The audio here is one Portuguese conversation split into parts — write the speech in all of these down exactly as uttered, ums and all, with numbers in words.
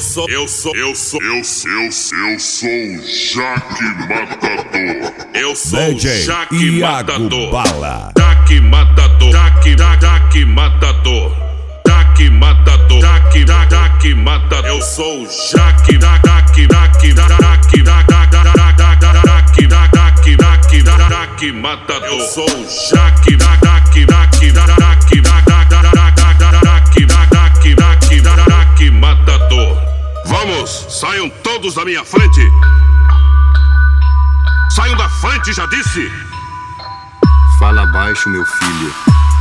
sou, eu sou, eu sou, eu sou, eu sou, eu sou o Jaque Matador. Eu sou o Jaque Matador. Bala. Jaque Matador, Jaque, Jaque Matador. Jaque Matador, Jaque, Jaque Matador. Eu sou o Jaque, Jaque, Jaque, Jaque, Jaque, Jaque, Jaque, Jaque, Jaque Matador. Eu sou o Jaque, Jaque, Jaque, Jaque, Jaque Matador. Vamos, saiam todos da minha frente. Saiam da frente, já disse. Fala baixo, meu filho.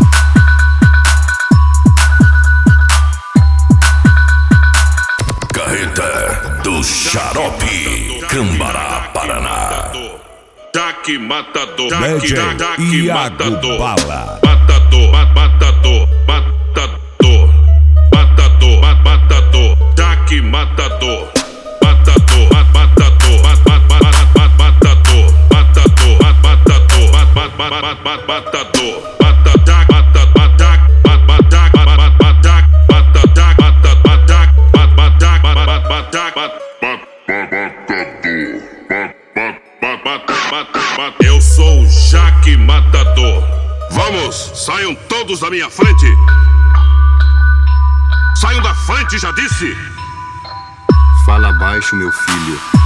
Carreta do Xarope, Cambará, Paraná. Jaque Matador, D J Jaque Matador. Bala. Matador, matador, matador, matador, matador, Jaque Matador. Matador, matador, matador, matador, matador, matador, matador. Eu sou o Jaque Matador. Vamos, saiam todos da minha frente. Saiam da frente, já disse. Fala baixo, meu filho.